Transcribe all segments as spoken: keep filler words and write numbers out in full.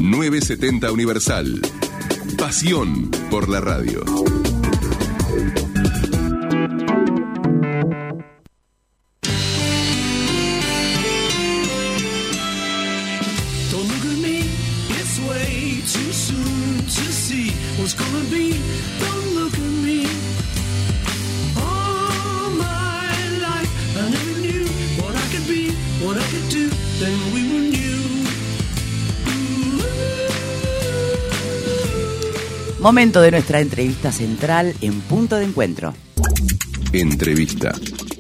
novecientos setenta Universal. Pasión por la radio. Momento de nuestra entrevista central en Punto de Encuentro. Entrevista.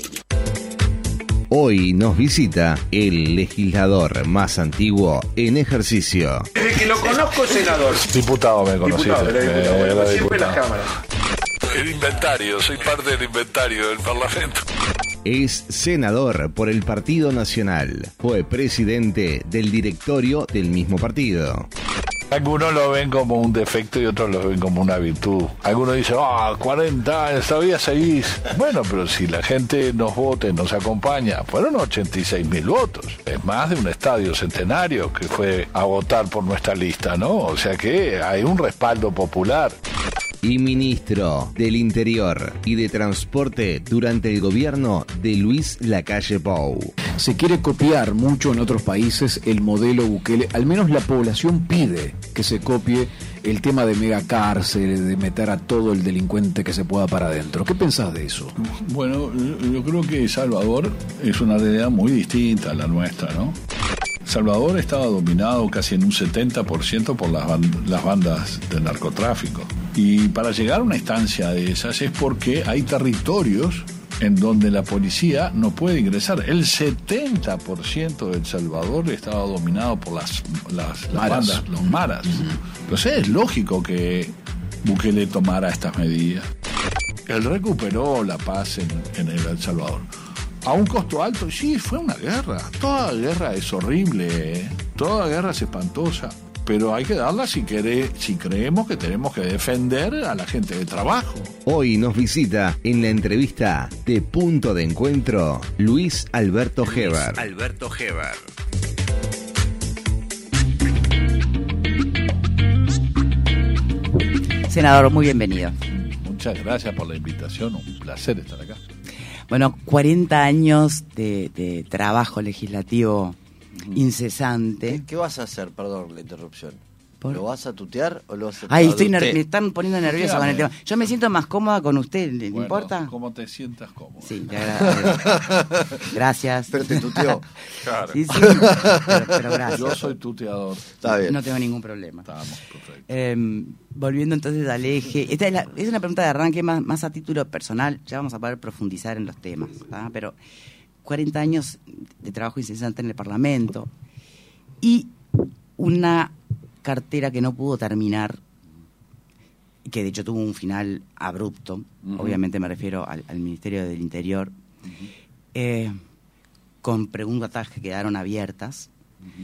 Hoy nos visita el legislador más antiguo en ejercicio. Desde que lo conozco, senador. Diputado me conociste. Diputado, era diputado. Eh, era siempre diputado. en las cámaras. El inventario, soy parte del inventario del Parlamento. Es senador por el Partido Nacional. Fue presidente del directorio del mismo partido. Algunos lo ven como un defecto y otros lo ven como una virtud. Algunos dicen, ah, cuarenta años, todavía seguís. Bueno, pero si la gente nos vota y nos acompaña, fueron ochenta y seis mil votos. Es más de un estadio centenario que fue a votar por nuestra lista, ¿no? O sea que hay un respaldo popular. Y ministro del Interior y de Transporte durante el gobierno de Luis Lacalle Pou. Se quiere copiar mucho en otros países el modelo Bukele, al menos la población pide que se copie el tema de megacárcel, de meter a todo el delincuente que se pueda para adentro. ¿Qué pensás de eso? Bueno, yo creo que Salvador es una realidad muy distinta a la nuestra, ¿no? Salvador estaba dominado casi en un setenta por ciento por las, band- las bandas de narcotráfico. Y para llegar a una instancia de esas es porque hay territorios en donde la policía no puede ingresar. El setenta por ciento de El Salvador estaba dominado por las, las, las Maras. bandas, los maras. Uh-huh. Entonces es lógico que Bukele tomara estas medidas. Él recuperó la paz en, en El Salvador. A un costo alto, sí, fue una guerra. Toda guerra es horrible, ¿eh? Toda guerra es espantosa. Pero hay que darla si, quere, si creemos que tenemos que defender a la gente de trabajo. Hoy nos visita en la entrevista de Punto de Encuentro Luis Alberto Heber. Alberto Heber. Senador, muy bienvenido. Muchas gracias por la invitación, un placer estar acá. Bueno, cuarenta años de, de trabajo legislativo incesante. ¿Qué, ¿Qué vas a hacer? Perdón la interrupción. ¿Por? ¿Lo vas a tutear o lo vas a Ay, estoy usted? ner- me están poniendo nervioso con el tema. Yo me siento más cómoda con usted, ¿le Bueno, importa? ¿Cómo te sientas cómodo? Sí, te agradezco. Gracias. Pero te tuteó. Claro. Sí, sí, pero, pero gracias. Yo soy tuteador. Está bien. No tengo ningún problema. Estamos, perfecto. Eh, volviendo entonces al eje, esta es, la- es una pregunta de arranque más, más a título personal, ya vamos a poder profundizar en los temas, ¿tá? Pero cuarenta años de trabajo incesante en el Parlamento y una cartera que no pudo terminar, que de hecho tuvo un final abrupto, uh-huh. Obviamente me refiero al, al Ministerio del Interior, uh-huh. eh, con preguntas que quedaron abiertas. Uh-huh.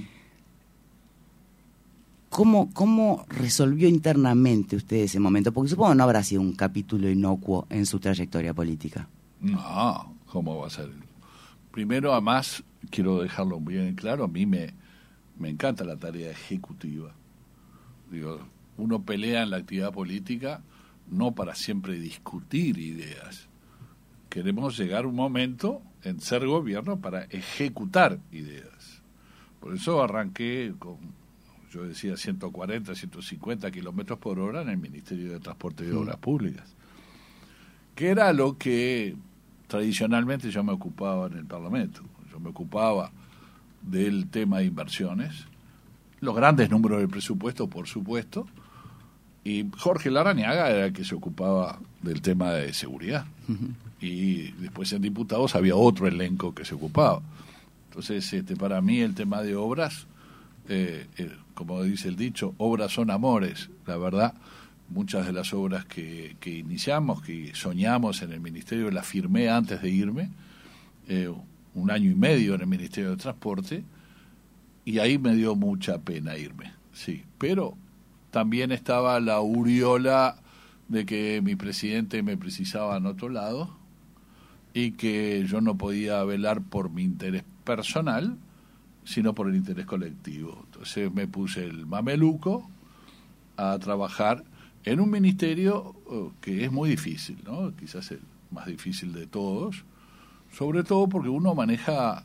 ¿Cómo, ¿Cómo resolvió internamente usted ese momento? Porque supongo que no habrá sido un capítulo inocuo en su trayectoria política. No, ¿cómo va a ser? Primero, además, quiero dejarlo bien claro, a mí me, me encanta la tarea ejecutiva. Digo, uno pelea en la actividad política no para siempre discutir ideas. Queremos llegar a un momento en ser gobierno para ejecutar ideas. Por eso arranqué con, yo decía, ciento cuarenta, ciento cincuenta kilómetros por hora en el Ministerio de Transporte y Obras Públicas, que era lo que tradicionalmente yo me ocupaba en el Parlamento. Yo me ocupaba del tema de inversiones, los grandes números del presupuesto, por supuesto, y Jorge Larrañaga era el que se ocupaba del tema de seguridad. Uh-huh. Y después en diputados había otro elenco que se ocupaba. Entonces, este, para mí el tema de obras, eh, eh, como dice el dicho, obras son amores. La verdad, muchas de las obras que, que iniciamos, que soñamos en el Ministerio, las firmé antes de irme, eh, un año y medio en el Ministerio de Transporte, y ahí me dio mucha pena irme, sí. Pero también estaba la aureola de que mi presidente me precisaba en otro lado y que yo no podía velar por mi interés personal sino por el interés colectivo. Entonces me puse el mameluco a trabajar en un ministerio uh, que es muy difícil, ¿no? Quizás el más difícil de todos, sobre todo porque uno maneja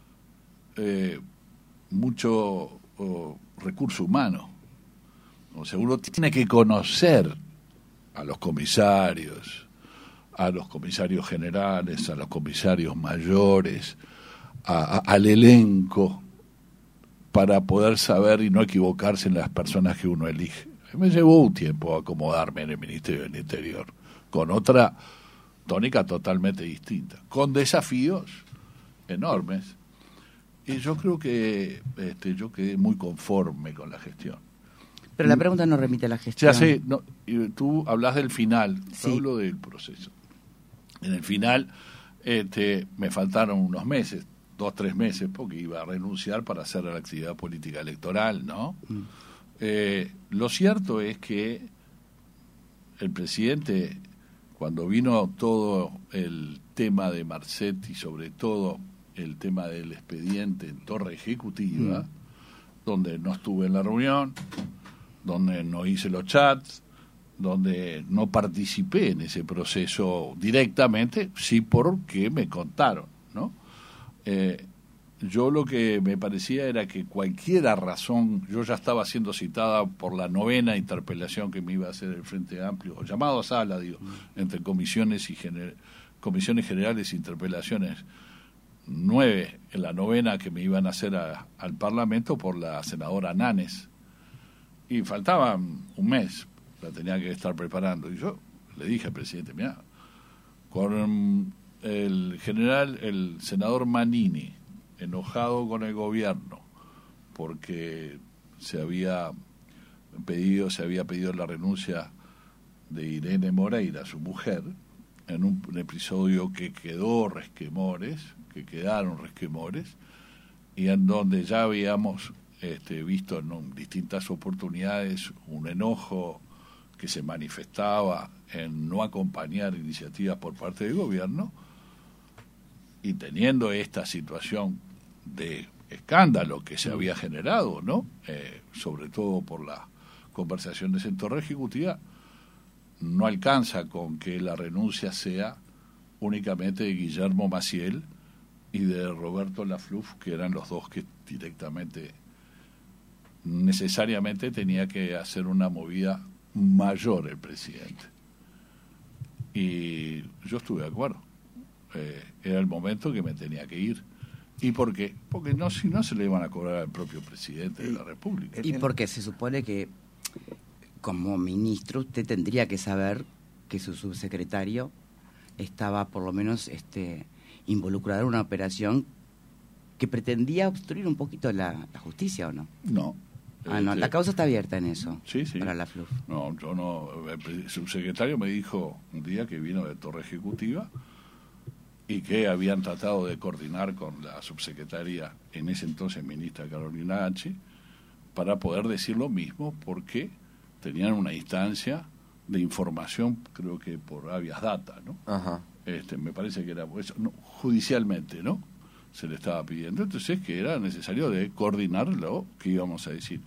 eh, mucho uh, recurso humano. O sea, uno tiene que conocer a los comisarios, a los comisarios generales, a los comisarios mayores, a, a, al elenco, para poder saber y no equivocarse en las personas que uno elige. Me llevó un tiempo acomodarme en el Ministerio del Interior, con otra tónica totalmente distinta, con desafíos enormes. Y yo creo que este, yo quedé muy conforme con la gestión. Pero la pregunta no remite a la gestión. Ya sé, no, y tú hablas del final, Sí. yo hablo del proceso. En el final este, me faltaron unos meses, dos, tres meses, porque iba a renunciar para hacer la actividad política electoral, ¿no? Mm. Eh, lo cierto es que el presidente, cuando vino todo el tema de Marcet y sobre todo el tema del expediente en Torre Ejecutiva, mm. donde no estuve en la reunión, donde no hice los chats, donde no participé en ese proceso directamente, sí porque me contaron, ¿no? Eh, yo lo que me parecía era que cualquier razón, yo ya estaba siendo citada por la novena interpelación que me iba a hacer el Frente Amplio, o llamado a sala, digo, mm. entre comisiones y gener, comisiones generales e interpelaciones, nueve en la novena que me iban a hacer a, al Parlamento por la senadora Nanes, y faltaba un mes, la tenía que estar preparando, y yo le dije al presidente, mira, con el general, el senador Manini, enojado con el gobierno porque se había pedido se había pedido la renuncia de Irene Moreira, su mujer, en un, un episodio que quedó resquemores, que quedaron resquemores, y en donde ya habíamos este, visto en un, distintas oportunidades un enojo que se manifestaba en no acompañar iniciativas por parte del gobierno, y teniendo esta situación de escándalo que se había generado, ¿no? Eh, sobre todo por las conversaciones en Torre Ejecutiva, no alcanza con que la renuncia sea únicamente de Guillermo Maciel y de Roberto Lafluf, que eran los dos que directamente, necesariamente tenía que hacer una movida mayor el presidente. Y yo estuve de acuerdo. Eh, era el momento que me tenía que ir. ¿Y por qué? Porque no, si no se le iban a cobrar al propio presidente de la República. Y porque se supone que como ministro usted tendría que saber que su subsecretario estaba por lo menos este involucrado en una operación que pretendía obstruir un poquito la, la justicia, ¿o no? No. Ah, no, este, la causa está abierta en eso. Sí, sí. Para la F L U F. No, yo no. El subsecretario me dijo un día que vino de Torre Ejecutiva y que habían tratado de coordinar con la subsecretaria, en ese entonces ministra Carolina H., para poder decir lo mismo, porque tenían una instancia de información, creo que por habeas data, ¿no? Ajá. Este, me parece que era eso, no, judicialmente, ¿no? Se le estaba pidiendo, entonces que era necesario de coordinar lo que íbamos a decir.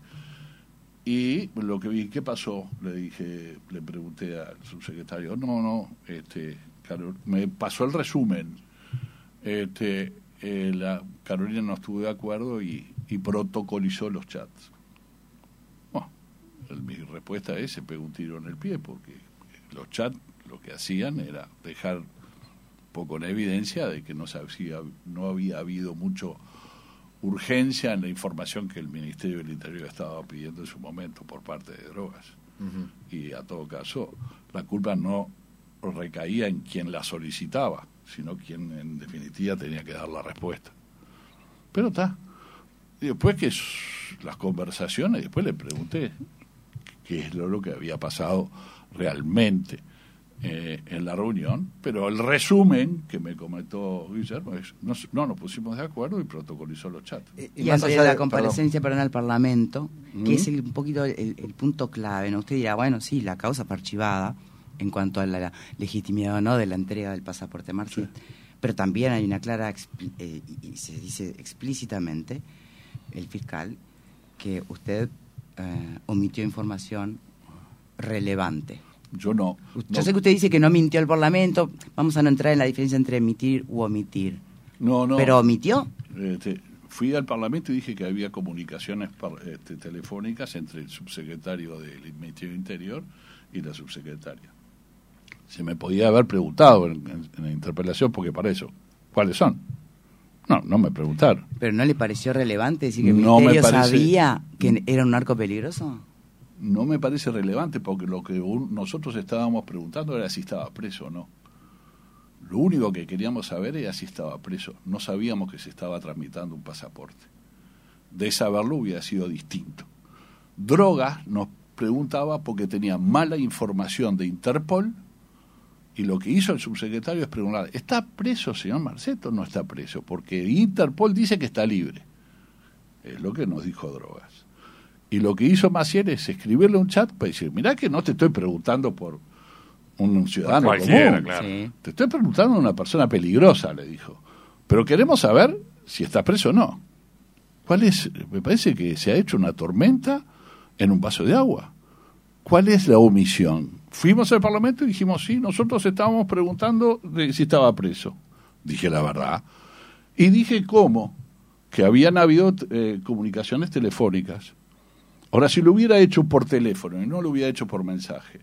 Y lo que vi, ¿qué pasó? Le dije, le pregunté al subsecretario, no, no, este, Carol, me pasó el resumen. Este, eh, la Carolina no estuvo de acuerdo y, y protocolizó los chats. Bueno, el, mi respuesta es, se pegó un tiro en el pie, porque los chats lo que hacían era dejar poco en evidencia de que no, sabía, no había habido mucho urgencia en la información que el Ministerio del Interior estaba pidiendo en su momento por parte de drogas. Uh-huh. Y a todo caso, la culpa no recaía en quien la solicitaba, sino quien en definitiva tenía que dar la respuesta. Pero está. Y después que las conversaciones, después le pregunté qué es lo, lo que había pasado realmente Eh, en la reunión, pero el resumen que me comentó Guillermo es, no, no nos pusimos de acuerdo y protocolizó los chats. Y, y más allá de la comparecencia para el Parlamento, ¿Mm? que es el, un poquito el, el punto clave, ¿no? Usted dirá, bueno, sí, la causa fue archivada en cuanto a la, la legitimidad o no de la entrega del pasaporte Marcet, sí. Pero también hay una clara, eh, y se dice explícitamente, el fiscal que usted eh, omitió información relevante. Yo no. Yo no. sé que usted dice que no mintió al Parlamento. Vamos a no entrar en la diferencia entre emitir u omitir. No, no. ¿Pero omitió? Este, fui al Parlamento y dije que había comunicaciones par, este, telefónicas entre el subsecretario del Ministerio Interior y la subsecretaria. Se me podía haber preguntado en, en, en la interpelación, porque para eso, ¿cuáles son? No, no me preguntaron. ¿Pero no le pareció relevante decir que el No me Ministerio parece- sabía que era un narco peligroso? No me parece relevante, porque lo que un- nosotros estábamos preguntando era si estaba preso o no. Lo único que queríamos saber era si estaba preso. No sabíamos que se estaba tramitando un pasaporte. De saberlo hubiera sido distinto. Drogas nos preguntaba porque tenía mala información de Interpol, y lo que hizo el subsecretario es preguntar: ¿está preso, señor Marcet, o no está preso? Porque Interpol dice que está libre. Es lo que nos dijo Drogas. Y lo que hizo Maciel es escribirle un chat para decir: mirá que no te estoy preguntando por un ciudadano Cualquiera, común, claro. Sí. te estoy preguntando a una persona peligrosa, le dijo. Pero queremos saber si está preso o no. ¿Cuál es? Me parece que se ha hecho una tormenta en un vaso de agua. ¿Cuál es la omisión? Fuimos al Parlamento y dijimos: sí, nosotros estábamos preguntando de si estaba preso. Dije la verdad. Y dije cómo, que habían habido eh, comunicaciones telefónicas. Ahora, si lo hubiera hecho por teléfono y no lo hubiera hecho por mensaje,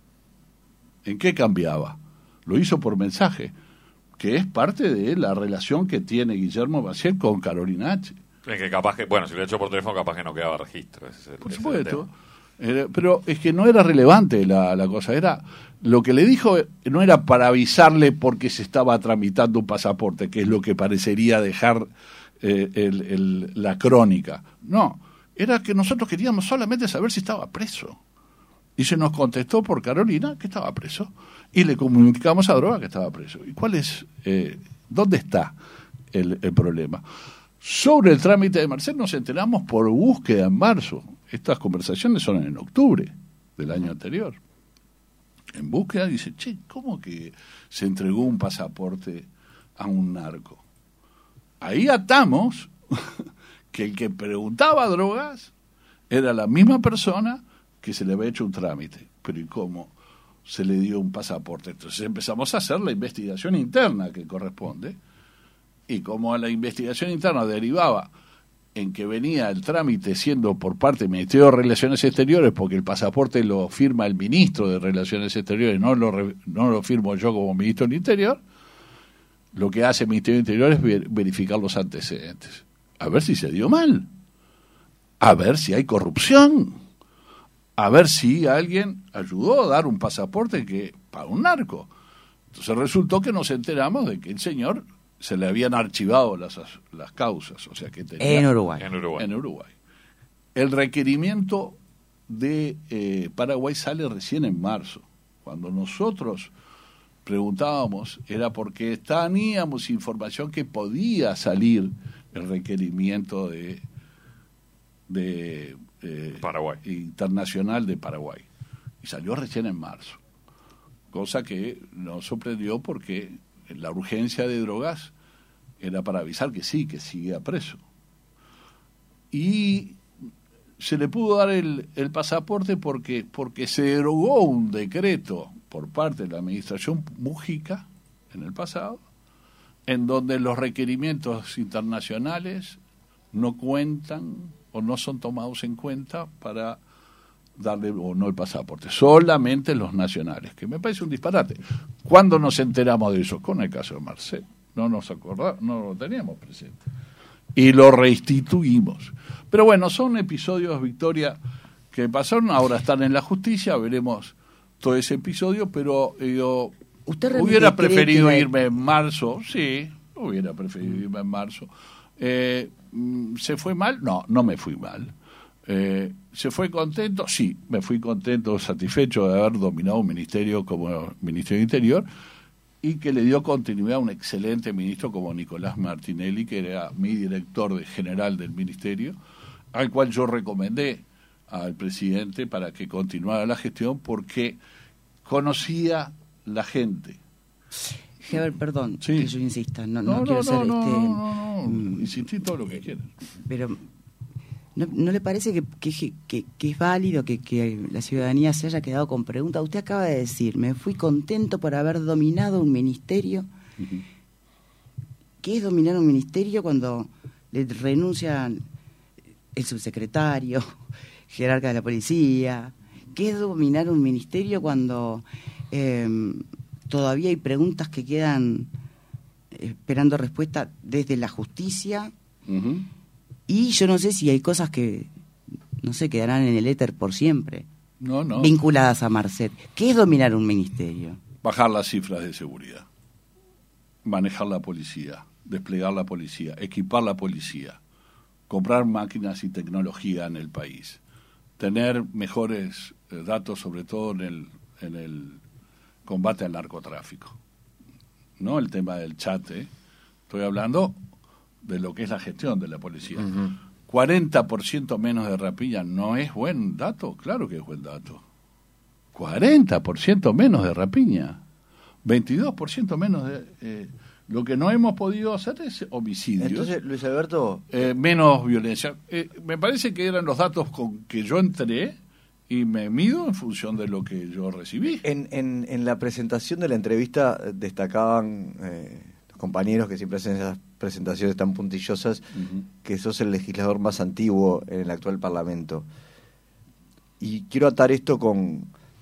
¿en qué cambiaba? Lo hizo por mensaje, que es parte de la relación que tiene Guillermo Maciel con Carolina H. Es que capaz que, bueno, si lo he hecho por teléfono, capaz que no quedaba registro. Ese es el, Por ese es el supuesto. tema. Eh, pero es que no era relevante la, la cosa. Era lo que le dijo, no era para avisarle porque se estaba tramitando un pasaporte, que es lo que parecería dejar eh, el, el, la crónica. No, era que nosotros queríamos solamente saber si estaba preso. Y se nos contestó por Carolina que estaba preso. Y le comunicamos a Droga que estaba preso. ¿Y cuál es, eh, dónde está el, el problema? Sobre el trámite de Marcel nos enteramos por búsqueda en marzo. Estas conversaciones son en octubre del año anterior. En búsqueda dice: che, ¿cómo que se entregó un pasaporte a un narco? Ahí atamos que el que preguntaba Drogas era la misma persona que se le había hecho un trámite. Pero ¿y cómo se le dio un pasaporte? Entonces empezamos a hacer la investigación interna que corresponde, y como a la investigación interna derivaba en que venía el trámite siendo por parte del Ministerio de Relaciones Exteriores, porque el pasaporte lo firma el ministro de Relaciones Exteriores, no lo, re, no lo firmo yo como ministro del Interior, lo que hace el Ministerio del Interior es ver, verificar los antecedentes. A ver si se dio mal, a ver si hay corrupción, a ver si alguien ayudó a dar un pasaporte que para un narco. Entonces resultó que nos enteramos de que el señor se le habían archivado las, las causas, o sea que tenía, En Uruguay. En Uruguay. en Uruguay. El requerimiento de eh, Paraguay sale recién en marzo. Cuando nosotros preguntábamos era porque teníamos información que podía salir el requerimiento de, de eh, Paraguay. internacional de Paraguay, y salió recién en marzo, cosa que nos sorprendió porque la urgencia de Drogas era para avisar que sí, que seguía preso. Y se le pudo dar el, el pasaporte porque, porque se derogó un decreto por parte de la administración Mujica en el pasado, en donde los requerimientos internacionales no cuentan o no son tomados en cuenta para darle o no el pasaporte, solamente los nacionales, que me parece un disparate. ¿Cuándo nos enteramos de eso? Con el caso de Marcel. No nos acordamos, no lo teníamos presente. Y lo reinstituimos. Pero bueno, son episodios, Victoria, que pasaron, ahora están en la justicia, veremos todo ese episodio, pero yo ¿Usted realmente hubiera cree preferido que la- irme en marzo, sí, hubiera preferido irme en marzo. Eh, ¿Se fue mal? No, no me fui mal. Eh, ¿Se fue contento? Sí, me fui contento, satisfecho de haber dominado un ministerio como Ministerio de Interior, y que le dio continuidad a un excelente ministro como Nicolás Martinelli, que era mi director de general del ministerio, al cual yo recomendé al presidente para que continuara la gestión porque conocía la gente. Heber, perdón Sí. que yo insista, no, no, No, no, quiero no, ser no, este, no, no, no. mm, Insistí todo lo que quieras. pero ¿No, no le parece que, que, que, que es válido que, que la ciudadanía se haya quedado con preguntas? Usted acaba de decir, me fui contento por haber dominado un ministerio. Uh-huh. ¿Qué es dominar un ministerio cuando le renuncian el subsecretario, jerarca de la policía? ¿Qué es dominar un ministerio cuando eh, todavía hay preguntas que quedan esperando respuesta desde la justicia? Uh-huh. Y yo no sé si hay cosas que, no sé, quedarán en el éter por siempre. No, no. Vinculadas a Marcet. ¿Qué es dominar un ministerio? Bajar las cifras de seguridad. Manejar la policía. Desplegar la policía. Equipar la policía. Comprar máquinas y tecnología en el país. Tener mejores eh, datos, sobre todo en el, en el combate al narcotráfico. No el tema del chat, ¿eh? Estoy hablando de lo que es la gestión de la policía. Uh-huh. cuarenta por ciento menos de rapiña, ¿no es buen dato? Claro que es buen dato. cuarenta por ciento menos de rapiña. veintidós por ciento menos de... Eh, lo que no hemos podido hacer es homicidios. Entonces, Luis Alberto... Eh, menos violencia. Eh, me parece que eran los datos con que yo entré y me mido en función de lo que yo recibí. En, en, en la presentación de la entrevista destacaban... Eh, compañeros que siempre hacen esas presentaciones tan puntillosas, uh-huh. que sos el legislador más antiguo en el actual Parlamento. Y quiero atar esto con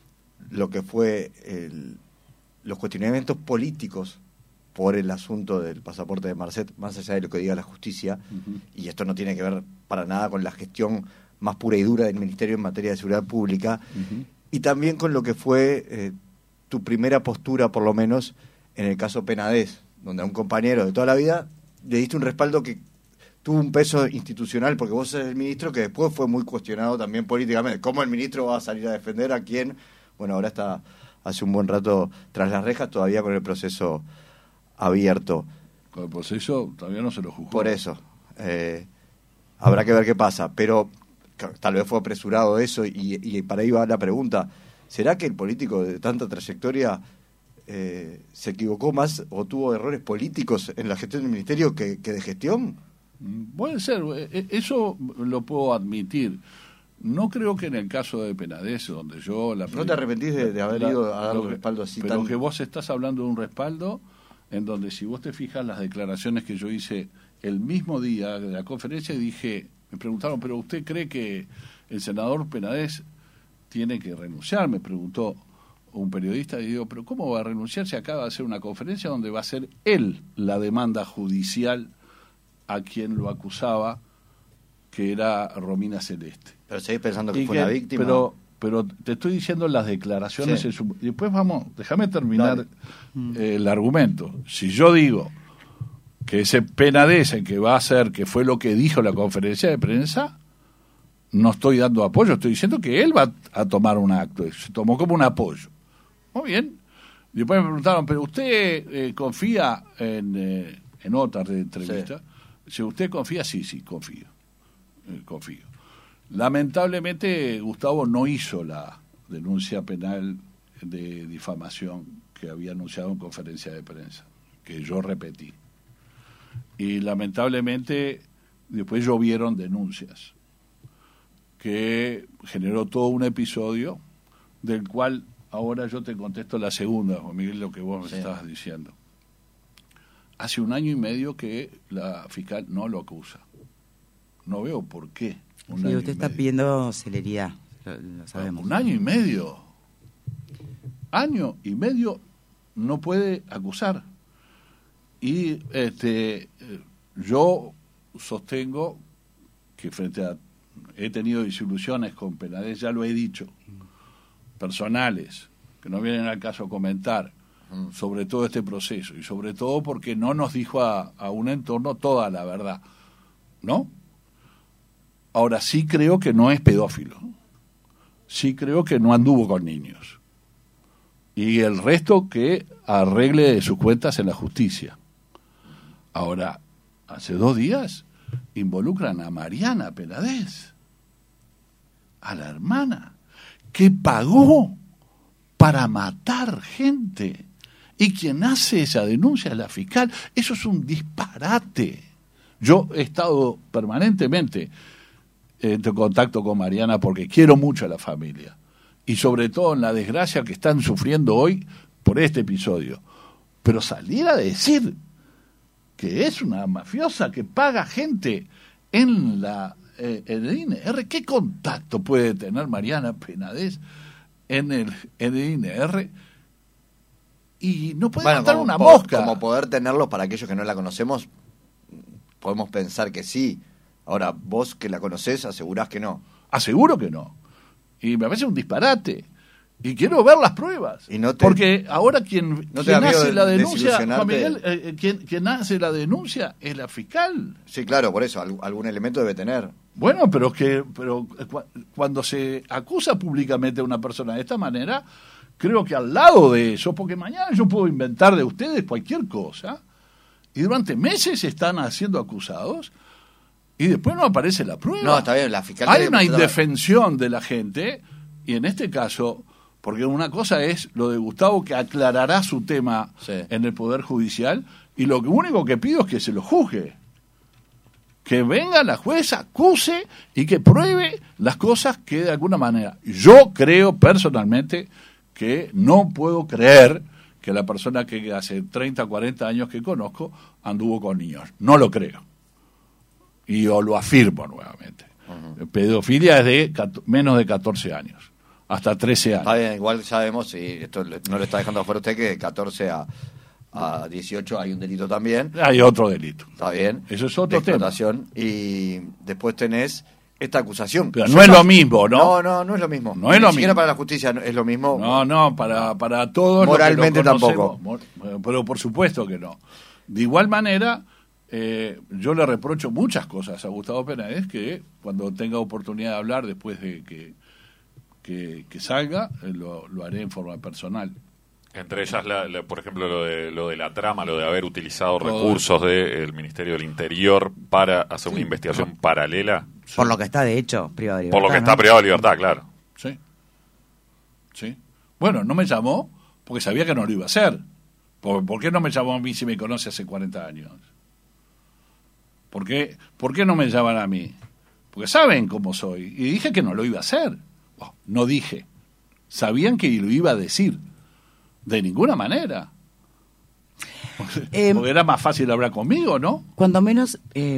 lo que fue el, los cuestionamientos políticos por el asunto del pasaporte de Marcet, más allá de lo que diga la justicia, uh-huh. y esto no tiene que ver para nada con la gestión más pura y dura del Ministerio en materia de seguridad pública, uh-huh. y también con lo que fue eh, tu primera postura, por lo menos, en el caso Penades, donde a un compañero de toda la vida le diste un respaldo que tuvo un peso institucional, porque vos sos el ministro que después fue muy cuestionado también políticamente. ¿Cómo el ministro va a salir a defender a quién? Bueno, ahora está hace un buen rato tras las rejas, todavía con el proceso abierto. Con el proceso todavía no se lo juzgó. Por eso. Eh, habrá que ver qué pasa, pero tal vez fue apresurado eso, y, y para ahí va la pregunta. ¿Será que el político de tanta trayectoria... Eh, ¿se equivocó más o tuvo errores políticos en la gestión del ministerio que, que de gestión? Puede ser, eso lo puedo admitir. No creo que en el caso de Penades, donde yo... La ¿No te arrepentís de, de haber la, ido a dar un respaldo así pero tan...? que vos estás hablando de un respaldo en donde, si vos te fijas las declaraciones que yo hice el mismo día de la conferencia, dije, me preguntaron, ¿pero usted cree que el senador Penades tiene que renunciar? Me preguntó un periodista, y digo, pero ¿cómo va a renunciar si acaba de hacer una conferencia donde va a ser él la demanda judicial a quien lo acusaba, que era Romina Celeste? Pero seguís pensando que y fue que, una víctima. Pero, pero te estoy diciendo las declaraciones. Sí. En su, después vamos, déjame terminar eh, el argumento. Si yo digo que ese Penades que va a hacer, que fue lo que dijo la conferencia de prensa, no estoy dando apoyo, estoy diciendo que él va a tomar un acto, se tomó como un apoyo. Muy bien. Después me preguntaron, ¿pero usted eh, confía en, eh, en otra entrevista? Sí. Si usted confía, sí, sí, confío. Eh, confío. Lamentablemente, Gustavo no hizo la denuncia penal de difamación que había anunciado en conferencia de prensa, que yo repetí. Y lamentablemente, después llovieron denuncias, que generó todo un episodio del cual... Ahora yo te contesto la segunda, Juan Miguel, lo que vos me sí. estabas diciendo. Hace un año y medio que la fiscal no lo acusa. No veo por qué. Un sí, año usted y está medio. pidiendo celeridad, lo, lo sabemos. Un año y medio. Año y medio no puede acusar. Y este, yo sostengo que frente a... He tenido disilusiones con Penades, ya lo he dicho, personales, que no vienen al caso a comentar sobre todo este proceso, y sobre todo porque no nos dijo a, a un entorno toda la verdad, ¿no? Ahora, sí creo que no es pedófilo, sí creo que no anduvo con niños, y el resto que arregle sus cuentas en la justicia. Ahora, hace dos días involucran a Mariana Penades, a la hermana, que pagó para matar gente, y quien hace esa denuncia es la fiscal. Eso es un disparate. Yo he estado permanentemente en contacto con Mariana porque quiero mucho a la familia. Y sobre todo en la desgracia que están sufriendo hoy por este episodio. Pero salir a decir que es una mafiosa que paga gente en la eh, en el I N R, ¿qué contacto puede tener Mariana Penades en el, en el I N R? Y no puede bueno, matar como, una po- mosca. Como poder tenerlo para aquellos que no la conocemos, podemos pensar que sí. Ahora, vos que la conocés, asegurás que no. Aseguro que no. Y me parece un disparate. Y quiero ver las pruebas. Y no te- Porque ahora quien, ¿No te quien da miedo hace de- la denuncia, desilusionarte? Juan Miguel, eh, quien, quien hace la denuncia es la fiscal. Sí, claro, por eso, al- algún elemento debe tener. Bueno, pero que pero cu- cuando se acusa públicamente a una persona de esta manera, creo que al lado de eso, porque mañana yo puedo inventar de ustedes cualquier cosa, y durante meses están siendo acusados, y después no aparece la prueba. No, está bien, la fiscal... Hay debe- una indefensión de la gente, y en este caso, porque una cosa es lo de Gustavo, que aclarará su tema Sí. en el Poder Judicial, y lo único que pido es que se lo juzgue. Que venga la jueza, acuse y que pruebe las cosas que de alguna manera. Yo creo personalmente que no puedo creer que la persona que hace treinta, cuarenta años que conozco anduvo con niños. No lo creo. Y yo lo afirmo nuevamente. Uh-huh. Pedofilia es de cat- menos de catorce años, hasta trece años. Está bien, igual sabemos, y esto le- no le está dejando afuera usted, que de catorce a, a dieciocho hay un delito también. Hay otro delito. Está bien. Eso es otro de tema. explotación. Y después tenés esta acusación. Pero Yo no es lo mismo, ¿no? No, no, no es lo mismo. No es Ni lo siquiera mismo. para la justicia no- es lo mismo. No, no, para, para todos. Moralmente los que lo conocemos, tampoco. mor- Pero por supuesto que no. De igual manera, eh, yo le reprocho muchas cosas a Gustavo Penades, que cuando tenga oportunidad de hablar después de que, que, que salga, eh, lo, lo haré en forma personal. Entre ellas, la, la- por ejemplo, lo de, lo de la trama, lo de haber utilizado Todo. recursos del Ministerio del Interior para hacer una Sí. investigación paralela, Por lo que está, de hecho, privado de por lo que libertad, está ¿no? privado de libertad, claro. Sí. Sí. Bueno, no me llamó porque sabía que no lo iba a hacer. ¿Por, por qué no me llamó a mí si me conoce hace cuarenta años? ¿Por qué, ¿Por qué no me llaman a mí? Porque saben cómo soy. Y dije que no lo iba a hacer. Oh, no dije. Sabían que lo iba a decir. De ninguna manera. Eh, Porque era más fácil hablar conmigo, ¿no? Cuando menos eh,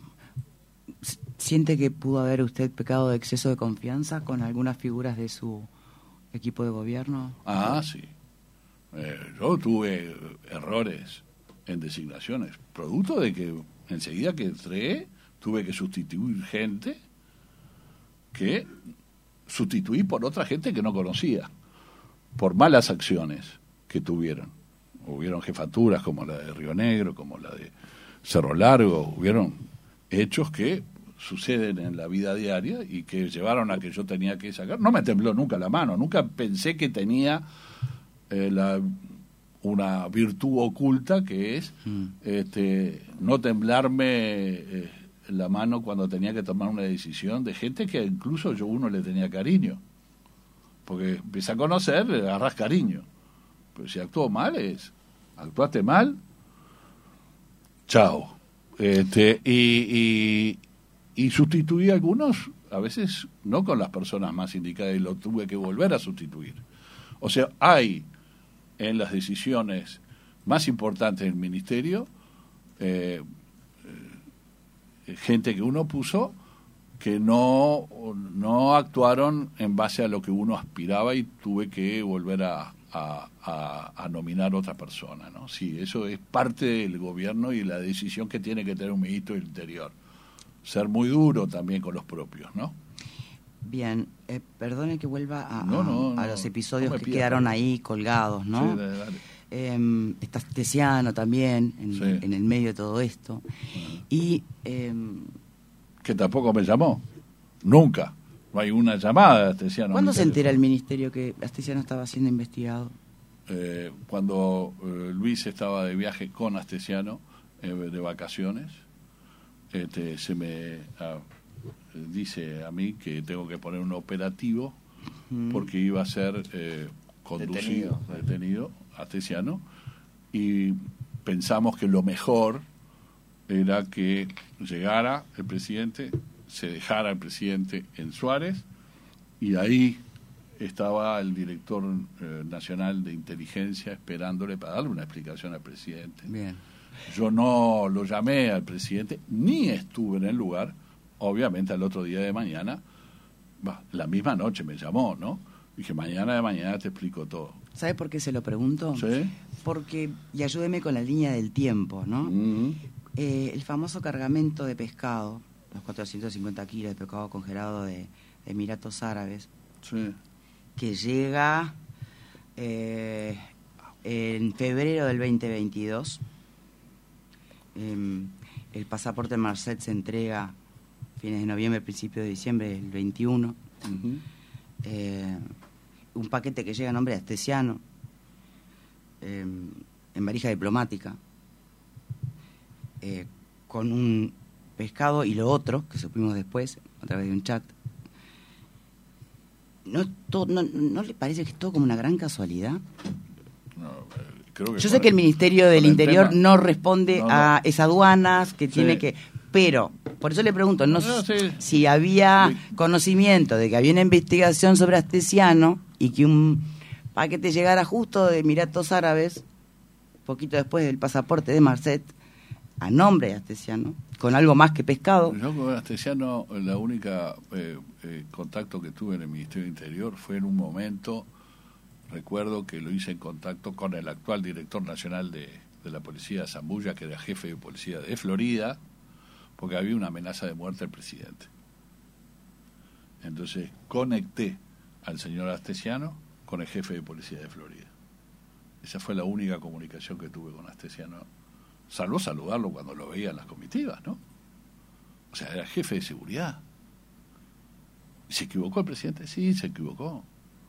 s- siente que pudo haber usted pecado de exceso de confianza con algunas figuras de su equipo de gobierno. Ah, sí. Eh, yo tuve errores en designaciones, producto de que enseguida que entré tuve que sustituir gente que sustituí por otra gente que no conocía, por malas acciones que tuvieron. Hubieron jefaturas como la de Río Negro, como la de Cerro Largo, hubieron hechos que suceden en la vida diaria y que llevaron a que yo tenía que sacar. No me tembló nunca la mano, nunca pensé que tenía eh, la, una virtud oculta que es mm. este, no temblarme eh, la mano cuando tenía que tomar una decisión de gente que incluso yo uno le tenía cariño. Porque empieza a conocer, le agarrás cariño. Pero si actuó mal es, actuaste mal, chao. Este, y, y, y sustituí a algunos, a veces no con las personas más indicadas, y lo tuve que volver a sustituir. O sea, hay en las decisiones más importantes del ministerio eh, eh, gente que uno puso que no, no actuaron en base a lo que uno aspiraba y tuve que volver a, a, a, a nominar otra persona, ¿no? Sí, eso es parte del gobierno y la decisión que tiene que tener un ministro del Interior. Ser muy duro también con los propios, ¿no? Bien, eh, perdone que vuelva a, no, no, a, a no, los episodios no que pida, quedaron pero... ahí colgados, ¿no? Sí, dale, dale. Eh, está Astesiano también en, sí. en el medio de todo esto. Uh-huh. Y... Eh, que tampoco me llamó, nunca. No hay una llamada de Astesiano. ¿Cuándo se entera el ministerio que Astesiano estaba siendo investigado? Eh, cuando eh, Luis estaba de viaje con Astesiano, eh, de vacaciones, este, se me ah, dice a mí que tengo que poner un operativo uh-huh. porque iba a ser eh, conducido, detenido, detenido Astesiano, y pensamos que lo mejor era que llegara el presidente, se dejara el presidente en Suárez, y ahí estaba el director eh, nacional de inteligencia esperándole para darle una explicación al presidente. Bien. Yo no lo llamé al presidente, ni estuve en el lugar. Obviamente al otro día de mañana, bah, la misma noche me llamó, ¿no? Dije, mañana de mañana te explico todo. ¿Sabe por qué se lo pregunto? ¿Sí? Porque, y ayúdeme con la línea del tiempo, ¿no? Uh-huh. Eh, el famoso cargamento de pescado, los cuatrocientos cincuenta kilos de pescado congelado de, de Emiratos Árabes, Sí. que llega eh, en febrero del veinte veintidós. Eh, el pasaporte Marcet se entrega fines de noviembre, principios de diciembre del veintiuno. Uh-huh. Eh, un paquete que llega a nombre de Astesiano, eh, en valija diplomática, eh, con un pescado y lo otro, que supimos después, a través de un chat. ¿No, to, no, ¿No le parece que es todo como una gran casualidad? No, eh, creo que Yo sé que el Ministerio del Interior tema, no responde no, no. a esas aduanas que Sí. tiene que... Pero, por eso le pregunto, no, No, sí. si había Sí. conocimiento de que había una investigación sobre Astesiano y que un paquete llegara justo de Emiratos Árabes, poquito después del pasaporte de Marcet, a nombre de Astesiano, con algo más que pescado. Yo con Astesiano, la única eh, eh, contacto que tuve en el Ministerio del Interior fue en un momento, recuerdo que lo hice en contacto con el actual director nacional de, de la policía, Zambulla, que era jefe de policía de Florida, porque había una amenaza de muerte al presidente. Entonces conecté al señor Astesiano con el jefe de policía de Florida. Esa fue la única comunicación que tuve con Astesiano, salvo saludarlo cuando lo veía en las comitivas, ¿no? O sea, era jefe de seguridad. ¿Se equivocó el presidente? Sí, se equivocó.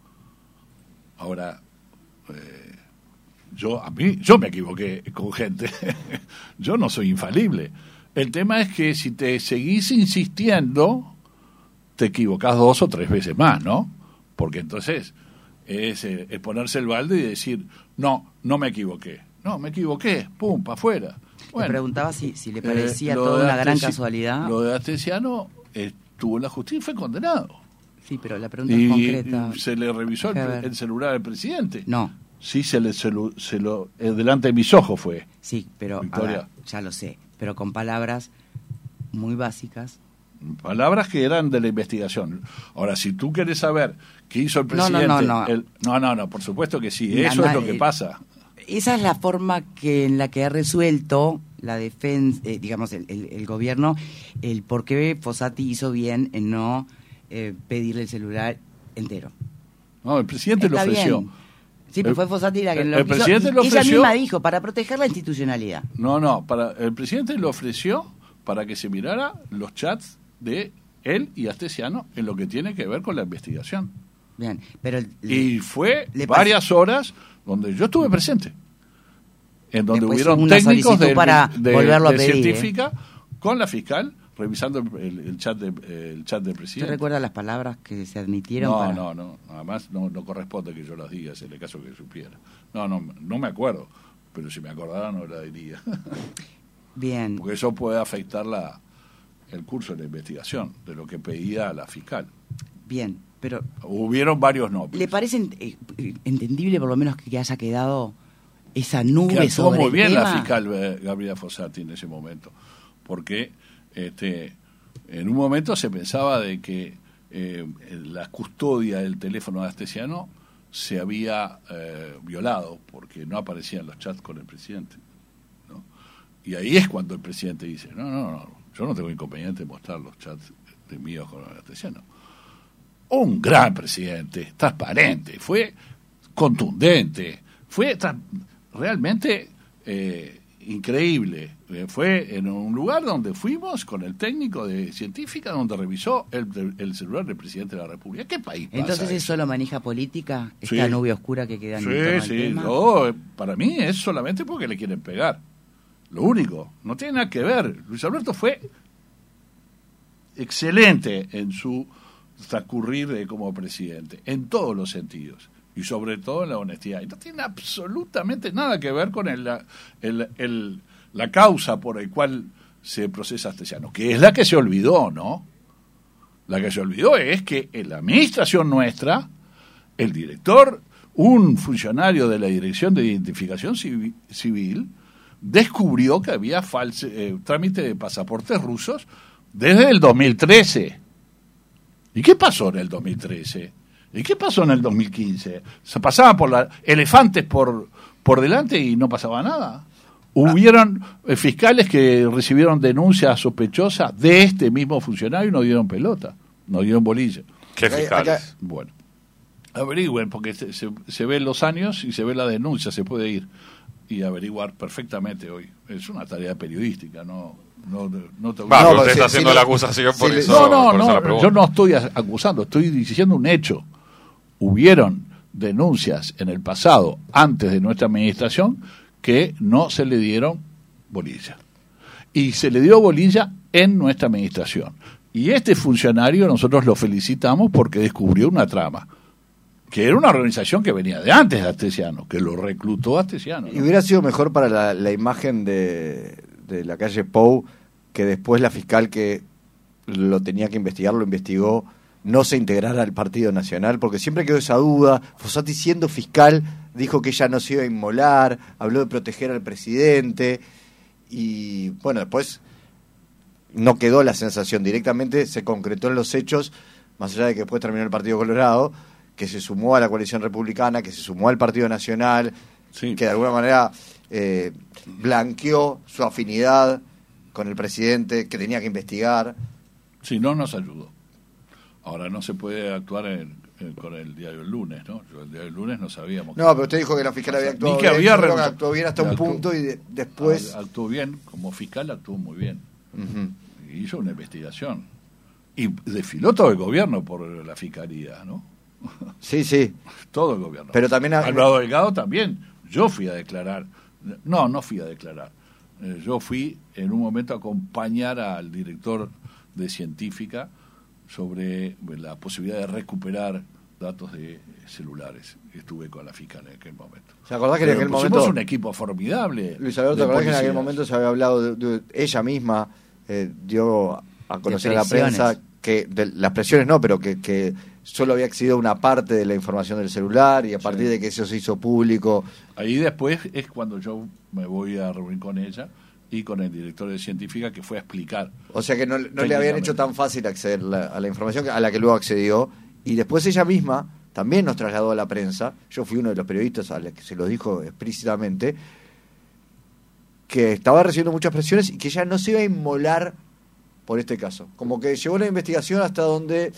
Ahora, eh, yo a mí yo me equivoqué con gente. Yo no soy infalible. El tema es que si te seguís insistiendo, te equivocás dos o tres veces más, ¿no? Porque entonces es, eh, es ponerse el balde y decir, no, no me equivoqué. No, me equivoqué, pum, para afuera. Le preguntaba si, si le parecía eh, lo toda de una gran Astesi- casualidad. Lo de Astesiano estuvo en la justicia y fue condenado. Sí, pero la pregunta Y, es concreta. y se le revisó el, A ver. el celular al presidente. No, Sí, se le se lo, se lo eh, delante de mis ojos fue. sí, pero a Victoria. ver, ya lo sé, pero con palabras muy básicas. Palabras que eran de la investigación. Ahora, si tú quieres saber qué hizo el No, no, presidente... no, no. el- no, no, no, por supuesto que sí. Na- Eso na- es lo que eh, pasa. Esa es la forma que en la que ha resuelto la defensa, eh, digamos, el, el, el gobierno, el por qué Fossati hizo bien en no eh, pedirle el celular entero. No, el presidente Está lo ofreció. bien. Sí, pero El- fue Fossati la que el- lo el quiso, presidente y lo ella ofreció- misma dijo, para proteger la institucionalidad. No, no, para el presidente lo ofreció para que se mirara los chats de él y Astesiano en lo que tiene que ver con la investigación. Bien, pero... el- Y fue le varias horas donde yo estuve presente, en donde Después hubieron una técnicos solicitud de, para de- volverlo a de pedir, ¿eh? científica con la fiscal revisando el, el- el chat de, el chat del ¿Usted presidente. recuerda las palabras que se admitieron? No, para... no, no, además no, no corresponde que yo las diga, si en el caso que supiera. No, no, no me acuerdo, pero si me acordara no la diría. Bien, Porque eso puede afectar la, el curso de la investigación, de lo que pedía la fiscal. bien, pero Hubieron varios no. ¿le parece ent- eh, eh, entendible por lo menos que haya quedado esa nube Que actuó sobre muy el bien la tema? fiscal eh, Gabriela Fossati en ese momento, porque este, en un momento se pensaba de que eh, la custodia del teléfono de Astesiano se había eh, violado porque no aparecían los chats con el presidente, ¿no? Y ahí es cuando el presidente dice, no, no, no, yo no tengo inconveniente en mostrar los chats de míos con Astesiano. Un gran presidente, transparente, fue contundente, fue tra- realmente eh, increíble. Eh, fue en un lugar donde fuimos con el técnico de científica donde revisó el, el celular del presidente de la República. ¿Qué país pasa Entonces es eso? solo manija política, Sí. esta nube oscura que queda en torno Sí, al sí, tema. no, eh, para mí es solamente porque le quieren pegar. Lo único, no tiene nada que ver. Luis Alberto fue excelente en su transcurrir de como presidente, en todos los sentidos, y sobre todo en la honestidad. Y no tiene absolutamente nada que ver con el, la, el, el- la causa por la cual se procesa Astesiano, que es la que se olvidó, ¿no? La que se olvidó es que en la administración nuestra, el director, un funcionario de la Dirección de Identificación Civi- Civil, descubrió que había false, eh, trámite de pasaportes rusos desde el dos mil trece. ¿Y qué pasó en el dos mil trece? ¿Y qué pasó en el dos mil quince? Se pasaban por la, elefantes por, por delante y no pasaba nada. Hubieron eh, fiscales que recibieron denuncias sospechosas de este mismo funcionario y no dieron pelota, no dieron bolilla. ¿Qué Acá- fiscales? acá- Bueno, averigüen, porque se, se, se ven los años y se ve la denuncia, se puede ir y averiguar perfectamente hoy. Es una tarea periodística, no, no, no te Va, No, pero pero usted si- está si haciendo le- la acusación por si le- eso. No, no, por eso la no, pregunto. yo no estoy acusando, estoy diciendo un hecho. Hubieron denuncias en el pasado, antes de nuestra administración, que no se le dieron bolilla. Y se le dio bolilla en nuestra administración. Y este funcionario nosotros lo felicitamos porque descubrió una trama, que era una organización que venía de antes de Astesiano, que lo reclutó Astesiano, ¿no? Y hubiera sido mejor para la, la imagen de, de la calle Pou que después la fiscal que lo tenía que investigar, lo investigó, no se integrara al Partido Nacional, porque siempre quedó esa duda. Fossati, siendo fiscal, dijo que ella no se iba a inmolar, habló de proteger al presidente, y bueno, después no quedó la sensación, directamente se concretó en los hechos, más allá de que después terminó el Partido Colorado, que se sumó a la coalición republicana, que se sumó al Partido Nacional, Sí. que de alguna manera eh, blanqueó su afinidad con el presidente, que tenía que investigar. Si no, nos ayudó. Ahora no se puede actuar en, en- con el diario El Lunes, ¿no? Yo el diario El Lunes no sabíamos. No, pero usted dijo que la fiscal había actuado Ni que bien, había yo creo que renunciado. actuó bien hasta un Actuó- punto y de- después... Ah, actuó bien, como fiscal actuó muy bien. Ujú. Hizo una investigación. Y desfiló todo el gobierno por la fiscalía, ¿no? Sí, sí. Todo el gobierno. Pero también ha- Alvarado Delgado también. Yo fui a declarar. No, no fui a declarar. Eh, yo fui en un momento a acompañar al director de científica sobre la posibilidad de recuperar datos de celulares. Estuve con la fiscal en aquel momento. ¿Se acordás que en Pero aquel pusimos momento... un equipo formidable. Luis Alberto, ¿te de acordás que en aquel policías. momento se había hablado, de, de- ella misma eh, dio a conocer a la presiones. prensa que, de, las presiones no, pero que, que solo había accedido a una parte de la información del celular y a partir de que eso se hizo público... Ahí después es cuando yo me voy a reunir con ella y con el director de científica que fue a explicar. O sea que no, no le habían hecho tan fácil acceder la- a la información a la que luego accedió. Y después ella misma también nos trasladó a la prensa. Yo fui uno de los periodistas a los que se lo dijo explícitamente, que estaba recibiendo muchas presiones y que ella no se iba a inmolar por este caso. Como que llevó la investigación hasta donde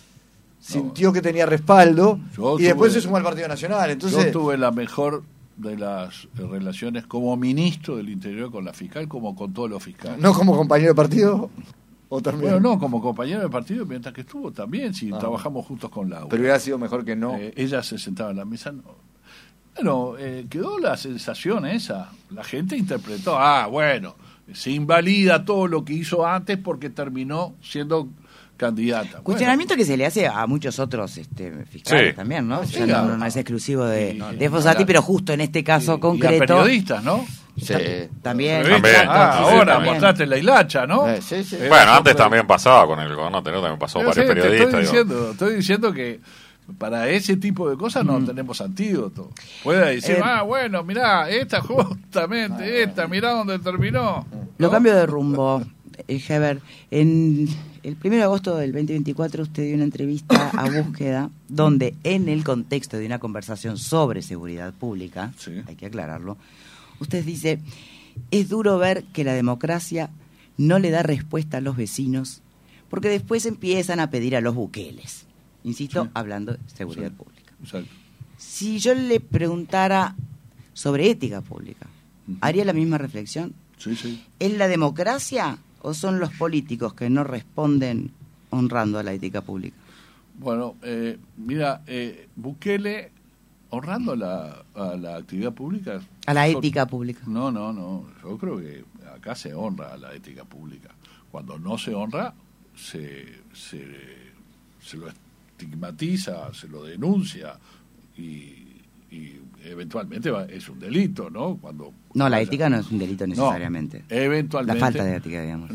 sintió que tenía respaldo Yo y después tuve- se sumó al Partido Nacional. Entonces, Yo tuve la mejor de las eh, relaciones como ministro del Interior con la fiscal, como con todos los fiscales. no como compañero de partido, o también. Bueno, no, como compañero de partido, mientras que estuvo también, si Ah. trabajamos juntos con Laura. Pero hubiera sido mejor que no. Eh, ella se sentaba en la mesa. No. Bueno, eh, quedó la sensación esa. La gente interpretó, ah, bueno, se invalida todo lo que hizo antes porque terminó siendo candidata. Bueno, Cuestionamiento que se le hace a muchos otros este, fiscales Sí. también, ¿no? O sea, Sí, no, a- no- no es exclusivo de, y- de Fossati, y- pero justo en este caso y- y a concreto. periodistas, ¿no? Sí. También. También. exacto, Ah, sí, ahora también. mostraste la hilacha, ¿no? Eh, sí, sí. Eh, Bueno, antes pero- también pasaba con el gobernante, ¿no? También pasó Yo varios sé, te periodistas. Estoy digo. diciendo, estoy diciendo que para ese tipo de cosas no tenemos antídoto. Puede decir, Eh, ah, bueno, mirá, esta justamente, esta, mirá dónde terminó. Lo ¿No? cambio de rumbo, eh, Heber. En el primero de agosto del veinte veinticuatro usted dio una entrevista a Búsqueda, donde en el contexto de una conversación sobre seguridad pública, Sí. hay que aclararlo, usted dice, es duro ver que la democracia no le da respuesta a los vecinos, porque después empiezan a pedir a los buqueles. Insisto, Sí. hablando de seguridad Sí. pública. Exacto. Si yo le preguntara sobre ética pública, ¿haría la misma reflexión? Sí, sí. ¿Es la democracia o son los políticos que no responden honrando a la ética pública? Bueno, eh, mira, eh, Bukele, honrando la, a la actividad pública. A la yo- ética pública. No, no, no. Yo creo que acá se honra a la ética pública. Cuando no se honra, se, se, se lo estigmatiza, se lo denuncia y, y eventualmente va- es un delito, ¿no? Cuando No, la vaya- ética no es un delito No, necesariamente. eventualmente. La falta de ética, digamos. La-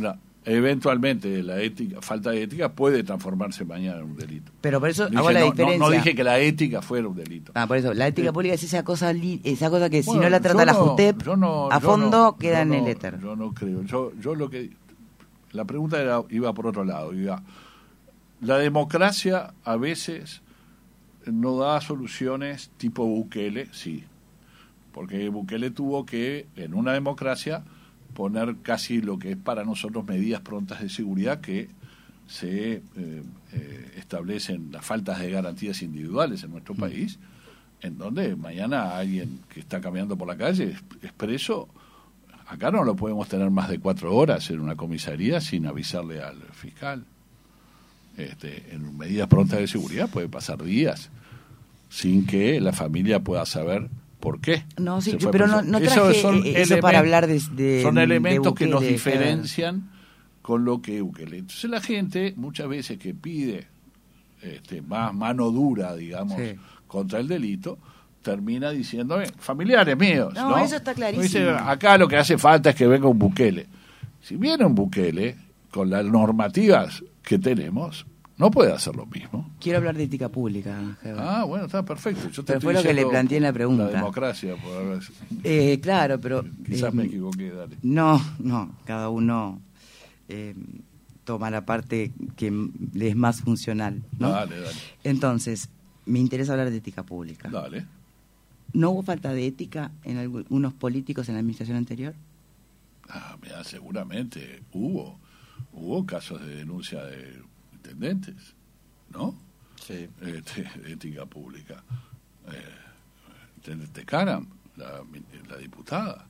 eventualmente la ética, falta de ética puede transformarse mañana en un delito. Pero por eso Dije, hago la no, diferencia. No, no dije que la ética fuera un delito. Ah, por eso, la ética Sí. pública es esa cosa, li- esa cosa que Bueno, si no la trata yo la no- JUTEP, yo no- a yo fondo no- queda yo en no- el éter. Yo no creo. Yo, yo lo que la pregunta era, iba por otro lado. Iba, la democracia a veces no da soluciones tipo Bukele, sí, porque Bukele tuvo que en una democracia poner casi lo que es para nosotros medidas prontas de seguridad que se eh, eh, establecen las faltas de garantías individuales en nuestro país, en donde mañana alguien que está caminando por la calle es preso, acá no lo podemos tener más de cuatro horas en una comisaría sin avisarle al fiscal. Este, en medidas prontas de seguridad puede pasar días sin que la familia pueda saber por qué. No, sí, se yo- fue pero preso. no- no Esos traje, son eh, eso para hablar de- de- son de elementos que nos Bukele, diferencian con lo que Bukele. Entonces la gente muchas veces que pide este, más mano dura, digamos, Sí. contra el delito, termina diciendo, eh, familiares míos. No, No, eso está clarísimo. Dice, acá lo que hace falta es que venga un Bukele. Si viene un Bukele, con las normativas que tenemos, no puede hacer lo mismo. Quiero hablar de ética pública, Ángel. Ah, bueno, está perfecto. Yo te Pero estoy fue lo que le diciendo planteé en la pregunta. La democracia, por haber- Eh, claro, pero... quizás eh, me equivoqué, dale. No, no, cada uno eh, toma la parte que m- le es más funcional, ¿no? Dale, dale. Entonces, me interesa hablar de ética pública. Dale. ¿No hubo falta de ética en algunos políticos en la administración anterior? Ah, mira, seguramente hubo. Hubo casos de denuncia de intendentes, ¿no? Sí. Este, ética pública. Eh, intendente Caram, la, la diputada.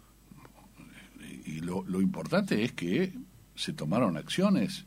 Y lo, lo importante es que se tomaron acciones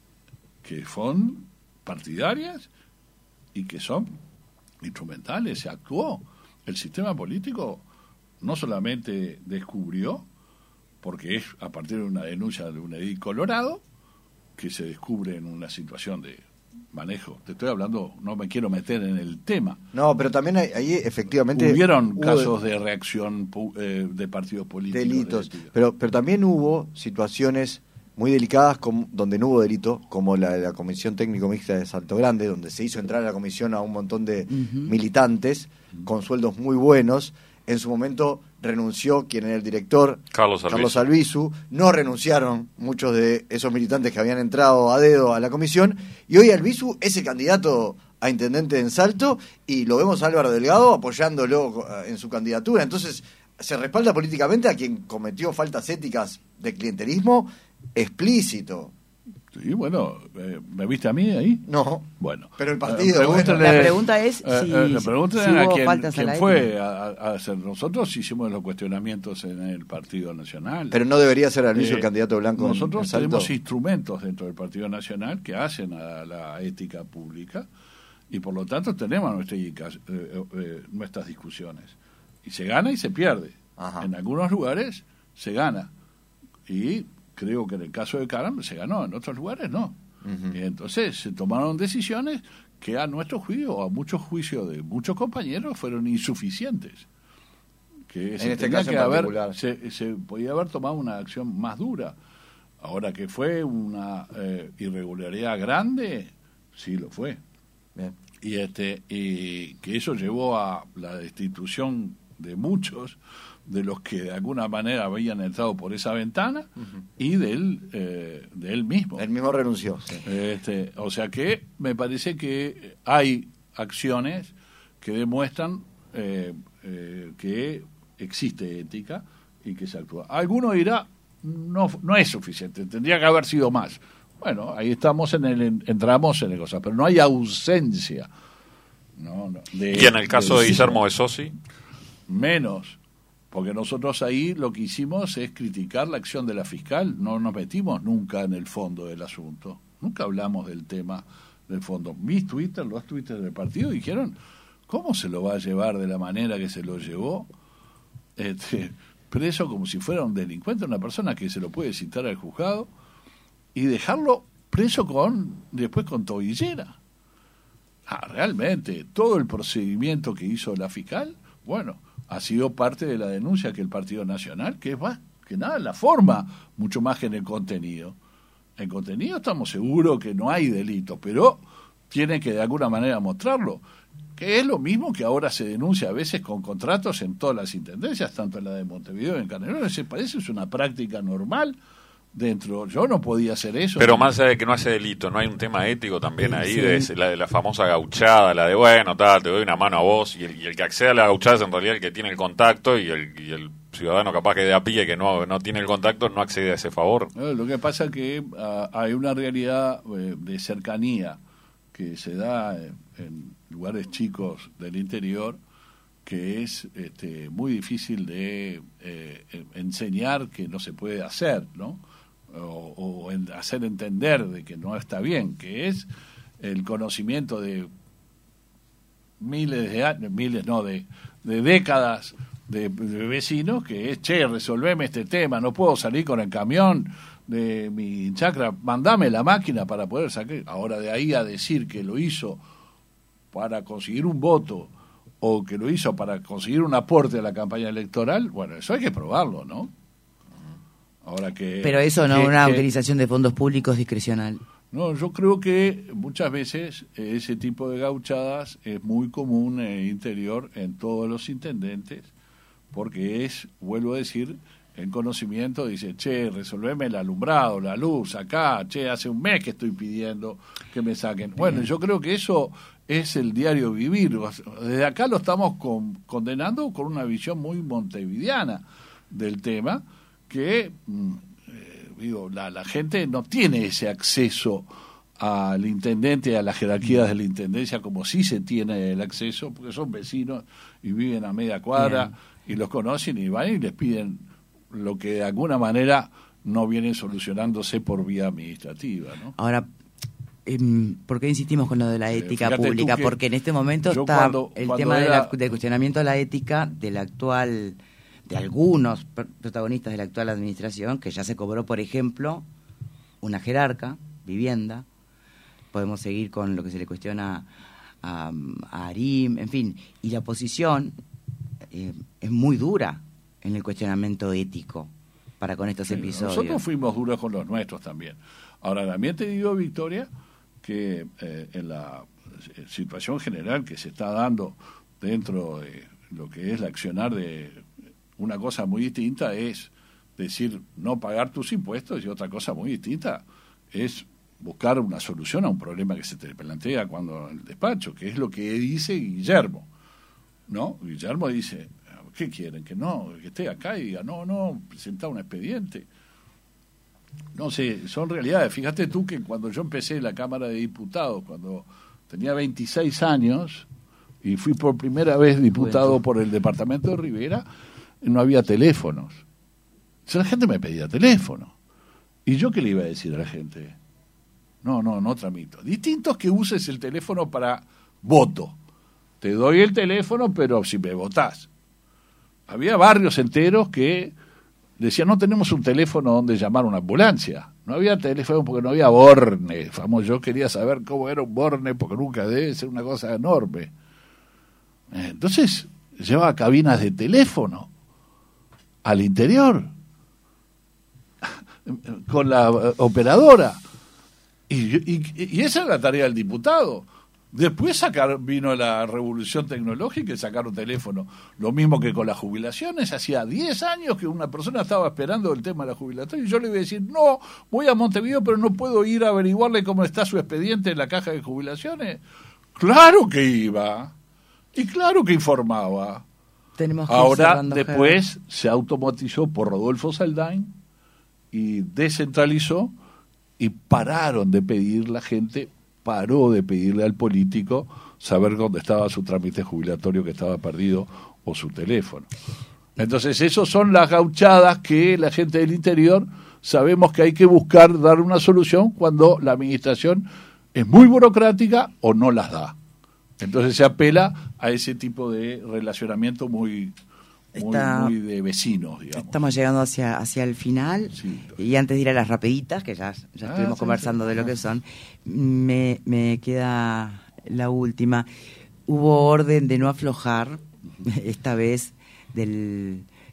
que son partidarias y que son instrumentales. Se actuó. El sistema político no solamente descubrió, porque es a partir de una denuncia de un edil colorado, que se descubre en una situación de manejo. Te estoy hablando, no me quiero meter en el tema. No, pero también hay- ahí efectivamente... Hubieron hubo casos de reacción pu- eh, de partidos políticos. delitos, de ética. pero, pero también hubo situaciones muy delicadas como, donde no hubo delito, como la de la Comisión Técnico Mixta de Salto Grande, donde se hizo entrar a la comisión a un montón de Ujú. militantes con sueldos muy buenos. En su momento renunció quien era el director, Carlos Albizu. Carlos Albizu. No renunciaron muchos de esos militantes que habían entrado a dedo a la comisión. Y hoy Albizu es el candidato a intendente en Salto y lo vemos a Álvaro Delgado apoyándolo eh, en su candidatura. Entonces, se respalda políticamente a quien cometió faltas éticas de clientelismo explícito. Sí, bueno, eh, ¿me viste a mí ahí? No, Bueno. pero el Eh, partido... pregúntale- bueno, La pregunta es eh, si- eh, le pregúntale si a hubo quien, faltas a quien la fue ética. a, a hacer. Nosotros hicimos los cuestionamientos en el Partido Nacional. pero no debería ser Albizu Eh, el candidato blanco en- en Nosotros Salto. tenemos instrumentos dentro del Partido Nacional que hacen a la ética pública y por lo tanto tenemos nuestras, eh, eh, nuestras discusiones. Y se gana y se pierde. Ajá. En algunos lugares se gana. Y creo que en el caso de Caram se ganó, en otros lugares no. Ujú. Y entonces se tomaron decisiones que a nuestro juicio, o a muchos juicios de muchos compañeros, fueron insuficientes. Que se En este tenía caso que en haber, particular. se, se podía haber tomado una acción más dura. Ahora que fue una eh, irregularidad grande, sí lo fue. Bien. Y este y que eso llevó a la destitución de muchos de los que de alguna manera habían entrado por esa ventana y de él, eh, de él mismo. Él mismo renunció. sí. Este, o sea que me parece que hay acciones que demuestran eh, eh, que existe ética y que se actúa. Alguno dirá, no, no es suficiente, tendría que haber sido más. Bueno, ahí estamos en el, entramos en el cosa, pero no hay ausencia. No, no, de- Y en el caso de de- Guillermo de Sosi, menos, porque nosotros ahí lo que hicimos es criticar la acción de la fiscal, no nos metimos nunca en el fondo del asunto, nunca hablamos del tema del fondo. Mis Twitter, los Twitter del partido dijeron, ¿cómo se lo va a llevar de la manera que se lo llevó? Este, preso como si fuera un delincuente, una persona que se lo puede citar al juzgado y dejarlo preso con después con tobillera. Ah, realmente, todo el procedimiento que hizo la fiscal, bueno, ha sido parte de la denuncia que el Partido Nacional, que es más que nada la forma, mucho más que en el contenido. En contenido estamos seguros que no hay delito, pero tienen que de alguna manera mostrarlo. Que es lo mismo que ahora se denuncia a veces con contratos en todas las intendencias, tanto en la de Montevideo y en Canelones. Se parece, es una práctica normal dentro. Yo no podía hacer eso. Pero más allá de que no hace delito, ¿no hay un tema ético también ahí? Sí. De la, de la famosa gauchada, la de, bueno, tal, te doy una mano a vos, y el, y el que accede a la gauchada es en realidad el que tiene el contacto, y el, y el ciudadano capaz que de a pie, que no, no tiene el contacto, no accede a ese favor. Eh, Lo que pasa es que uh, hay una realidad eh, de cercanía que se da en, en lugares chicos del interior, que es este, muy difícil de eh, enseñar que no se puede hacer, ¿no? O, o en hacer entender de que no está bien, que es el conocimiento de miles de años, miles no, de, de décadas de, de vecinos, que es, che, resolveme este tema, no puedo salir con el camión de mi chacra, mandame la máquina para poder sacar. Ahora, de ahí a decir que lo hizo para conseguir un voto o que lo hizo para conseguir un aporte a la campaña electoral, bueno, eso hay que probarlo, ¿no? Ahora que, Pero eso no, que, una que, utilización de fondos públicos discrecional. No, yo creo que muchas veces ese tipo de gauchadas es muy común en el interior en todos los intendentes, porque es, vuelvo a decir, el conocimiento dice, che, resolveme el alumbrado, la luz, acá, che, hace un mes que estoy pidiendo que me saquen. Bueno, yo creo que eso es el diario vivir. Desde acá lo estamos con, condenando con una visión muy montevideana del tema, que, eh, digo, la, la gente no tiene ese acceso al intendente, a las jerarquías de la intendencia, como sí se tiene el acceso, porque son vecinos y viven a media cuadra, bien, y los conocen y van y les piden lo que de alguna manera no viene solucionándose por vía administrativa, ¿no? Ahora, ¿por qué insistimos con lo de la ética eh, pública? Porque en este momento está cuando, el cuando tema era... de la, del cuestionamiento de la ética del actual, de algunos protagonistas de la actual administración, que ya se cobró, por ejemplo, una jerarca, vivienda. Podemos seguir con lo que se le cuestiona a, a Arim, en fin. Y la oposición eh, es muy dura en el cuestionamiento ético para con estos sí, episodios. Nosotros fuimos duros con los nuestros también. Ahora, también te digo, Victoria, que eh, en la situación general que se está dando dentro de lo que es el accionar de una cosa muy distinta es decir no pagar tus impuestos, y otra cosa muy distinta es buscar una solución a un problema que se te plantea cuando en el despacho, que es lo que dice Guillermo, ¿no? Guillermo dice, ¿qué quieren? Que no, que esté acá y diga, no, no, presenta un expediente. No sé, son realidades. Fíjate tú que cuando yo empecé en la Cámara de Diputados, cuando tenía veintiséis años, y fui por primera vez diputado bueno. por el departamento de Rivera, no había teléfonos. O sea, la gente me pedía teléfono. ¿Y yo qué le iba a decir a la gente? No, no, no tramito. Distinto es que uses el teléfono para voto. Te doy el teléfono, pero si me votás. Había barrios enteros que decían, no tenemos un teléfono donde llamar a una ambulancia. No había teléfono porque no había borne. Famoso, yo quería saber cómo era un borne, porque nunca debe ser una cosa enorme. Entonces, llevaba cabinas de teléfono al interior con la operadora. Y, y, y esa es la tarea del diputado. Después sacar, vino la revolución tecnológica y sacaron teléfono. Lo mismo que con las jubilaciones. Hacía diez años que una persona estaba esperando el tema de la jubilación y yo le iba a decir, no, voy a Montevideo, pero no puedo ir a averiguarle cómo está su expediente en la caja de jubilaciones. Claro que iba. Y claro que informaba. Tenemos que Ahora, después G. se automatizó por Rodolfo Saldain y descentralizó y pararon de pedir la gente, paró de pedirle al político saber dónde estaba su trámite jubilatorio que estaba perdido o su teléfono. Entonces, esas son las gauchadas que la gente del interior sabemos que hay que buscar dar una solución cuando la administración es muy burocrática o no las da. Entonces se apela a ese tipo de relacionamiento muy, muy, Está, muy de vecinos, digamos. Estamos llegando hacia hacia el final, sí, y antes de ir a las rapiditas, que ya, ya ah, estuvimos sí, conversando sí, de lo que son, me, me queda la última. Hubo orden de no aflojar, esta vez, del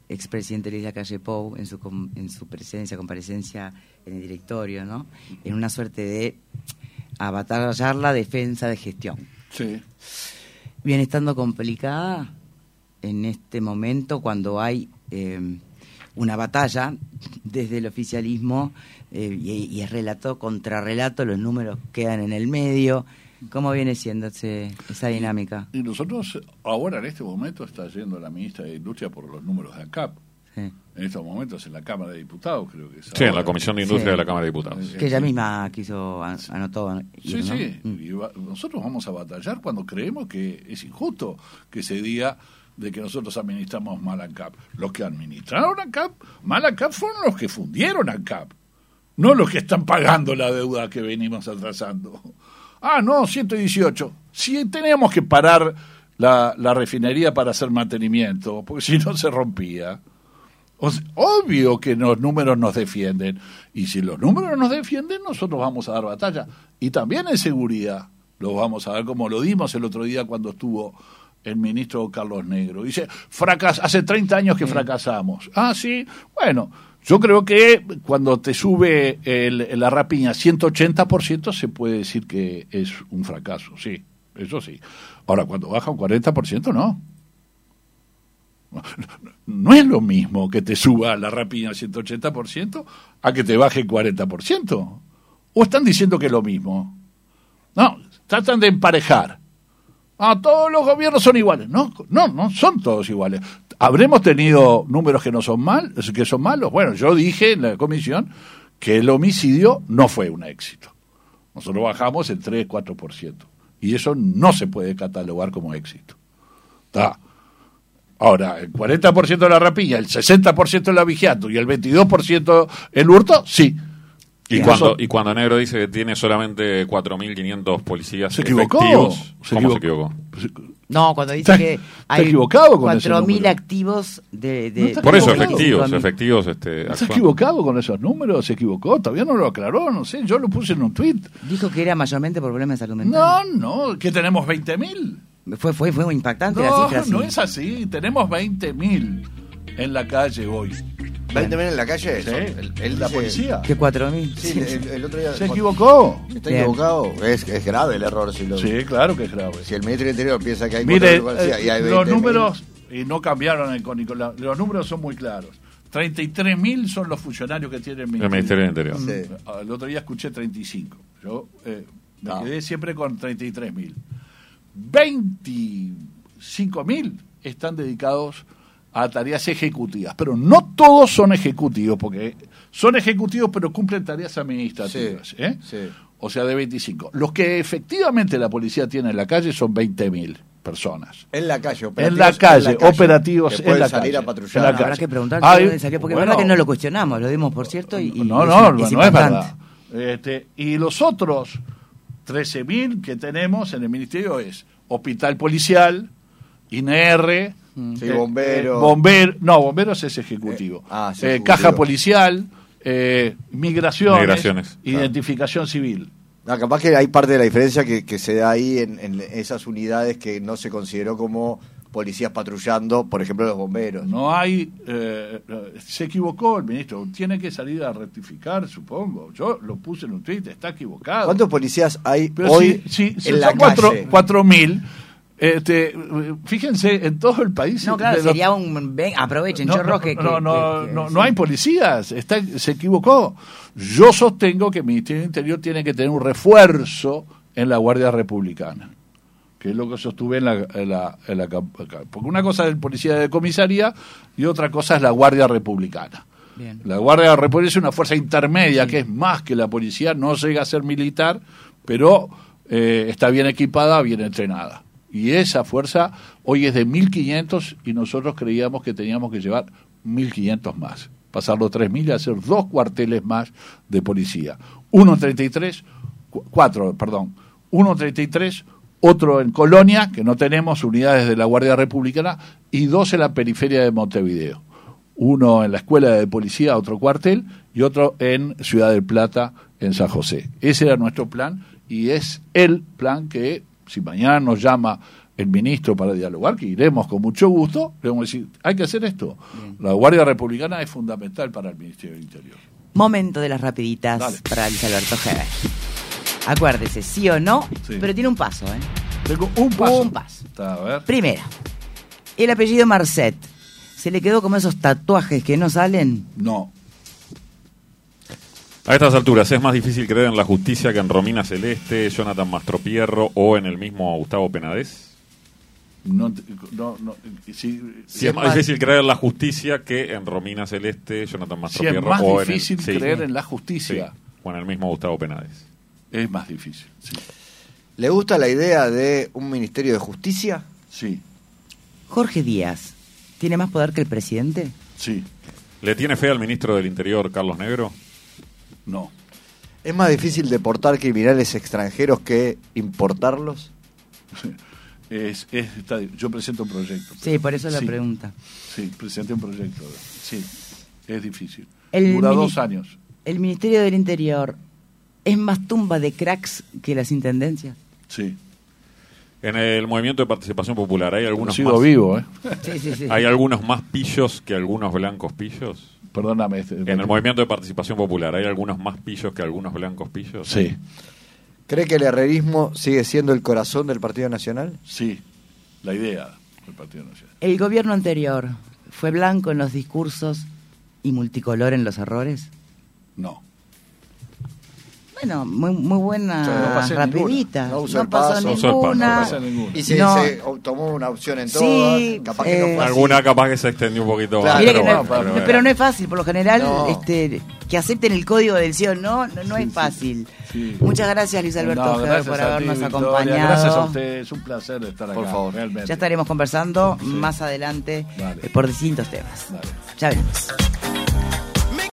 expresidente Luis Lacalle Pou en su, com- en su presencia, comparecencia en el directorio, ¿no? En una suerte de abatallar la defensa de gestión. Sí. Viene estando complicada en este momento cuando hay eh, una batalla desde el oficialismo eh, y, y es relato contra relato, los números quedan en el medio. ¿Cómo viene siendo ese, esa dinámica? Y nosotros, ahora en este momento, está yendo la ministra de Industria por los números de ANCAP. Sí. En estos momentos en la Cámara de Diputados, creo que es. Sí, en la ahora. Comisión de Industria Sí. de la Cámara de Diputados. Que ella misma quiso, an- anotó. Sí, ¿no? sí. Mm. Y va- nosotros vamos a batallar cuando creemos que es injusto que se diga de que nosotros administramos mal ANCAP. Los que administraron ANCAP, mal ANCAP fueron los que fundieron ANCAP, no los que están pagando la deuda que venimos atrasando. Ah, no, ciento dieciocho. Si teníamos que parar la, la refinería para hacer mantenimiento, porque si no se rompía. O sea, obvio que los números nos defienden. Y si los números nos defienden, nosotros vamos a dar batalla. Y también en seguridad lo vamos a dar, como lo dimos el otro día cuando estuvo el ministro Carlos Negro. Dice, fracas hace treinta años que fracasamos. Ah, sí. Bueno, yo creo que cuando te sube el, la rapiña ciento ochenta por ciento se puede decir que es un fracaso. Sí, eso sí. Ahora, cuando baja un cuarenta por ciento, no. No es lo mismo que te suba la rapiña al ciento ochenta por ciento a que te baje el cuarenta por ciento. ¿O están diciendo que es lo mismo? No, tratan de emparejar. Ah, todos los gobiernos son iguales. No, no, no son todos iguales. ¿Habremos tenido números que no son mal, que son malos? Bueno, yo dije en la comisión que el homicidio no fue un éxito. Nosotros bajamos el tres, cuatro por ciento. Y eso no se puede catalogar como éxito. ¿Está? Ahora, el cuarenta por ciento de la rapiña, el sesenta por ciento de la vigiato y el veintidós por ciento el hurto, sí. Y cuando, y cuando Negro dice que tiene solamente cuatro mil quinientos policías ¿Se equivocó? efectivos, ¿Se ¿cómo equivocó? se equivocó? No, cuando dice Está- que está hay equivocado con ese cuatro mil número. activos de... de No está Por eso, equivocado. efectivos, efectivos. Este, ¿Está actuando. equivocado con esos números? ¿Se equivocó? Todavía no lo aclaró, no sé. Yo lo puse en un tuit. Dijo que era mayormente por problemas de salud mental. No, no, que tenemos veinte mil. Fue, fue, fue muy impactante la No, cifra. sí. no es así. Tenemos veinte mil en la calle hoy. ¿veinte mil en la calle? Sí, Son- él- él la dice- policía. Que cuatro mil. Sí, el, el otro día... Se equivocó. ¿Está Bien. equivocado? Es, es grave el error. Si, lo, Sí, claro que es grave. si el ministro del Interior piensa que hay Mire, cuatro mil policías y hay eh, veinte los mil, números, y no cambiaron el- con Nicolás, los números son muy claros. treinta y tres mil son los funcionarios que tiene el El Ministerio del Interior. Sí. Mm, El otro día escuché treinta y cinco. Yo eh, me No. quedé siempre con treinta y tres mil. veinticinco mil están dedicados a tareas ejecutivas, pero no todos son ejecutivos, porque son ejecutivos pero cumplen tareas administrativas. Sí, ¿eh? sí. O sea, de veinticinco. Los que efectivamente la policía tiene en la calle son veinte mil personas. En la calle, En la calle, operativos que en pueden la salir calle. a patrullar. En la Habrá calle. que preguntar Ay, de dónde salió, porque bueno. es verdad que no lo cuestionamos, lo dimos por cierto y, y No, es- no, es no es impactante. verdad. Este, y los otros trece mil que tenemos en el ministerio es hospital policial, I N R, Sí, eh, bombero. eh, bomber- no, bomberos es ejecutivo, Eh, ah, sí, Eh, ejecutivo. caja policial, eh, migraciones, Migraciones, identificación civil. No, capaz que hay parte de la diferencia que, que se da ahí en, en esas unidades que no se consideró como policías patrullando, por ejemplo, los bomberos. No hay, eh, se equivocó el ministro, tiene que salir a rectificar, supongo. Yo lo puse en un tweet, está equivocado. ¿Cuántos policías hay Pero hoy si, si, si en la son cuatro, calle? cuatro mil, este, fíjense, en todo el país... No, claro, de los- sería un... Ven, aprovechen, no, chorros no, que... no, que- no, que- que- no, sí. no hay policías, está, se equivocó. Yo sostengo que el Ministerio del Interior tiene que tener un refuerzo en la Guardia Republicana, que es lo que sostuve en la, en la, en la camp- acá. Porque una cosa es el policía de comisaría y otra cosa es la Guardia Republicana. Bien. La Guardia Republicana es una fuerza intermedia que es más que la policía, no llega a ser militar, pero eh, está bien equipada, bien entrenada. Y esa fuerza hoy es de mil quinientos y nosotros creíamos que teníamos que llevar mil quinientos más. Pasar los tres mil y hacer dos cuarteles más de policía. Uno en treinta y tres, cu- cuatro, perdón, uno en treinta y tres, otro en Colonia, que no tenemos unidades de la Guardia Republicana, y dos en la periferia de Montevideo. Uno en la Escuela de Policía, otro cuartel, y otro en Ciudad del Plata, en San José. Ese era nuestro plan y es el plan que, si mañana nos llama el ministro para dialogar, que iremos con mucho gusto, le vamos a decir, hay que hacer esto. Bien. La Guardia Republicana es fundamental para el Ministerio del Interior. Momento de las rapiditas. Dale. Para Luis Alberto Heber. Acuérdese, sí o no, sí. Pero tiene un paso, ¿eh? Tengo un paso. Un paso. Está, a ver. Primera, el apellido Marcet, ¿se le quedó como esos tatuajes que no salen? No. A estas alturas, ¿es más difícil creer en la justicia que en Romina Celeste, Jonathan Mastropierro o en el mismo Gustavo Penades? No, no, no, si, si, si es más, más difícil creer en la justicia que en Romina Celeste, Jonathan Mastropierro. Si es más o difícil en el, creer sí, en la justicia. Sí, o en el mismo Gustavo Penades. Es más difícil, sí. ¿Le gusta la idea de un Ministerio de Justicia? Sí. Jorge Díaz, ¿tiene más poder que el presidente? Sí. ¿Le tiene fe al ministro del Interior, Carlos Negro? No. ¿Es más difícil deportar criminales extranjeros que importarlos? Es, es, está, yo presento un proyecto. Sí, por eso la sí, pregunta. Sí, presenté un proyecto. Sí, es difícil. El Dura mini, dos años. ¿El Ministerio del Interior es más tumba de cracks que las intendencias? Sí. En el movimiento de participación popular hay algunos sigo más, vivo, ¿eh? Sí, sí, sí. ¿Hay algunos más pillos que algunos blancos pillos? Perdóname. Este, en el movimiento de participación popular, ¿hay algunos más pillos que algunos blancos pillos? Sí. ¿Cree que el herrerismo sigue siendo el corazón del Partido Nacional? Sí, la idea del Partido Nacional. ¿El gobierno anterior fue blanco en los discursos y multicolor en los errores? No. Bueno, muy muy buena, o sea, no rapidita. No, no pasó ninguna. No pasó ninguna. Y se, no. se tomó una opción en sí, todas. Capaz eh, que no fue alguna así. capaz que se extendió un poquito claro, más. Mire que pero, no bueno, es, pero, pero no es fácil, por lo general, no. este, que acepten el código del sí o no, no, no sí, es fácil. Sí, sí. Muchas gracias, Luis Alberto no, Heber, por a habernos ti, acompañado. Victoria, gracias a ustedes, es un placer estar acá. Por favor. Realmente. Ya estaremos conversando sí. más adelante vale. eh, por distintos temas. Vale. Ya veremos.